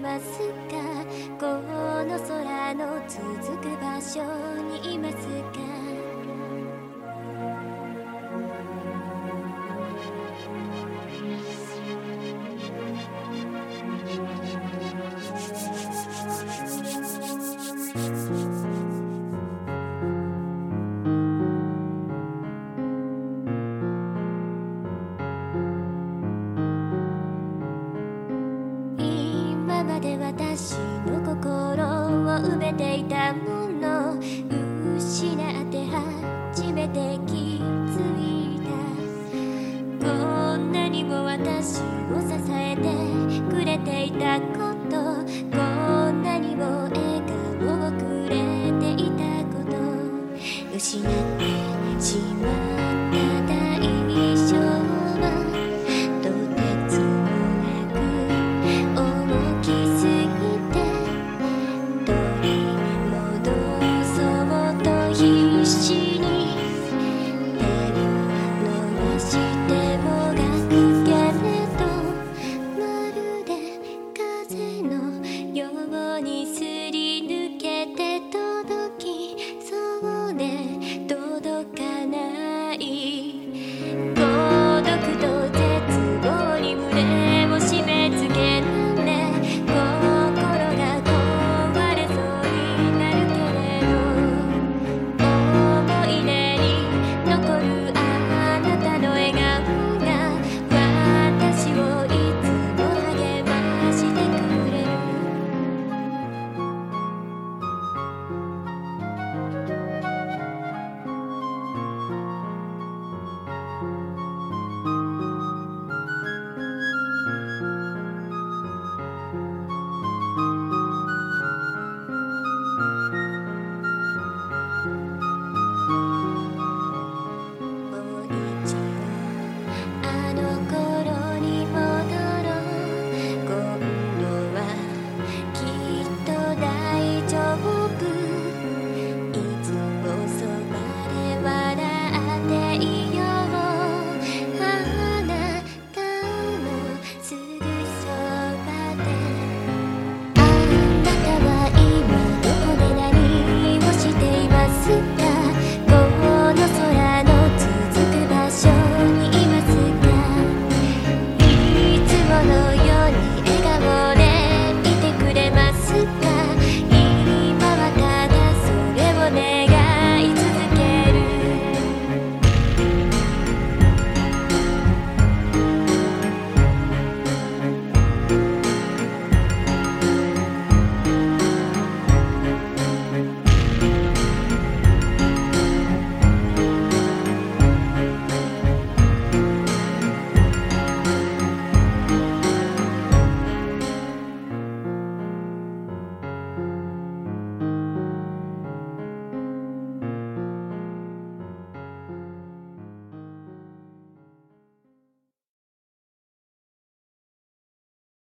ますか？この空の続く場所にいますか？今まで私の心を埋めていたもの、失って初めて気づいた。こんなにも私を支えてくれていたこと、こんなにも笑顔をくれていたこと、失ってしまう